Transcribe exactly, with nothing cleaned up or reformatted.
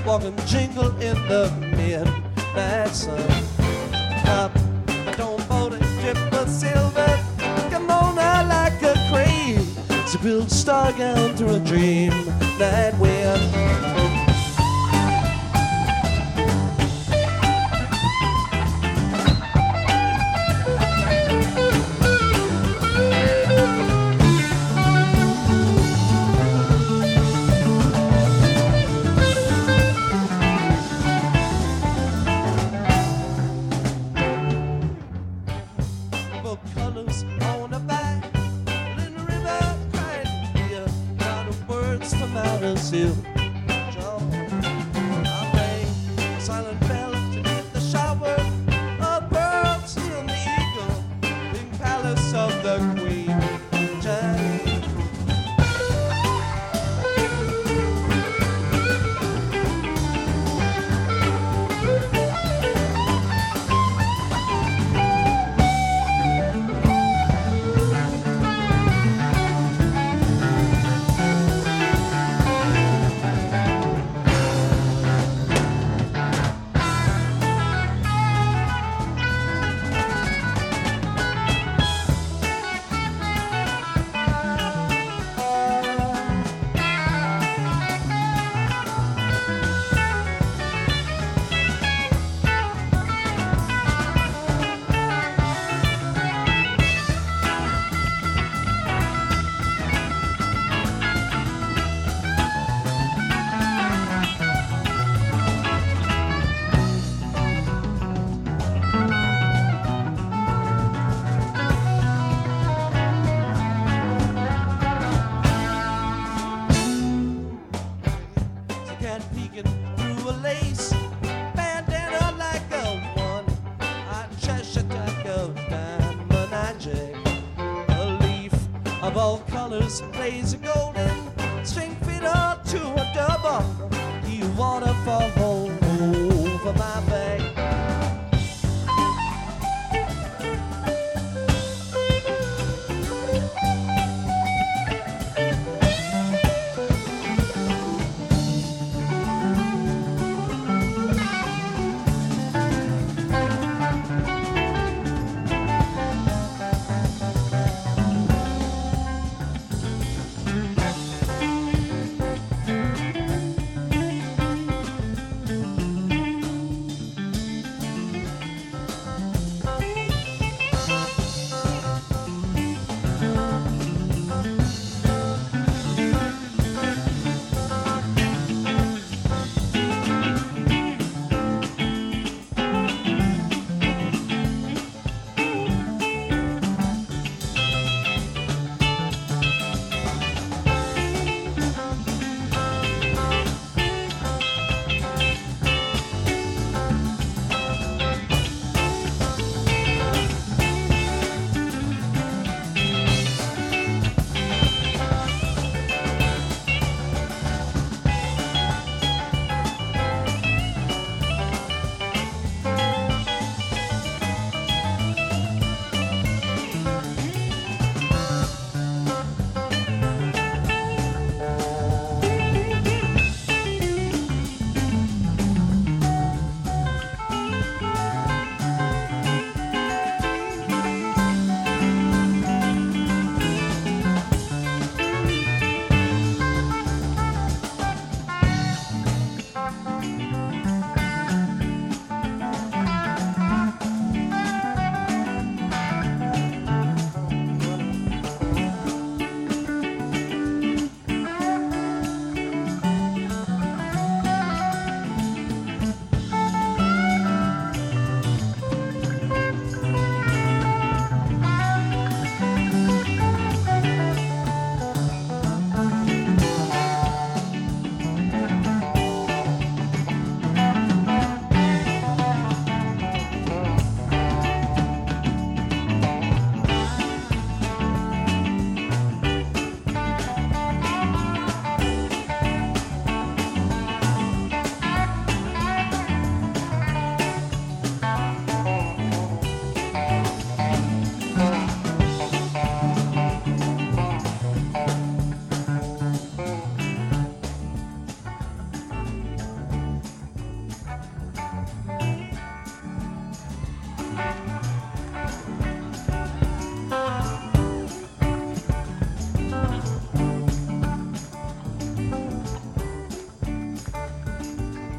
walking jingle in the midnight sun. Up, don't hold a drip of silver, come on out like a crane, to build star gown through a dream night wind. Colors on the back, little river crying here, not a words from outer seal. Jump, I rang, silent bell to hit the shower of pearls in the eagle, big palace of the queen, Johnny. Peeking through a lace bandana like a one, I Cheshire attack of diamond magic. A leaf of all colors plays a golden string fiddle to a double. You waterfall.